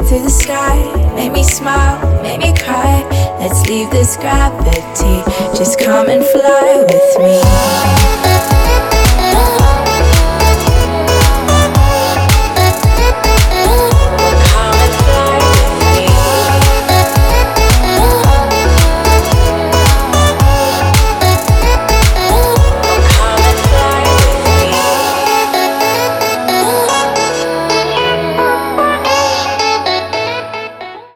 through the sky. Make me smile, make me cry. Let's leave this gravity. Just come and fly with